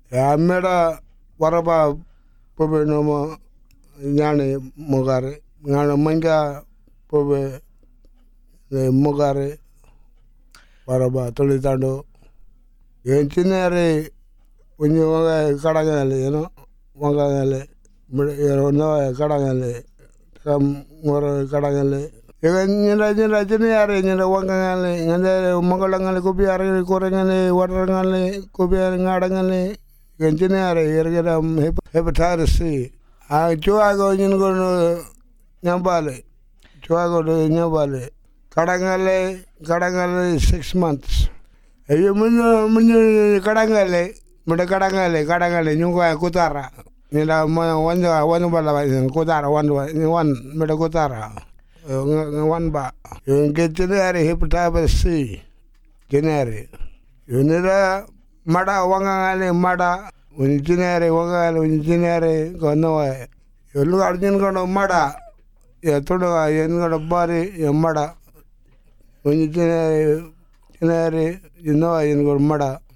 Ya meda waraba pobe no nyane mogare ngana manga pobe mogare waraba tolitando yentinere unyi wanga kadangale wangale no kadangale kam ngoro kadangale nyenda jeni yare nyenda wangale nyenda mangalangale ko biare ko rengale warangale ko biare ngadangale yenjini yare yergeda hepatitis C a chuago nyin go nyambale chuago do nyambale kadangale 6 months ayo mun kadangale nyunga kutara nyenda wanda bala kutara wan meda kutara wan ba get genere hepatitis C genere yunira mada wangale mada uni genere wangale uni genere gono yolu arjun gono mada ya toda yen gono bari ya mada uni genere yen gono mada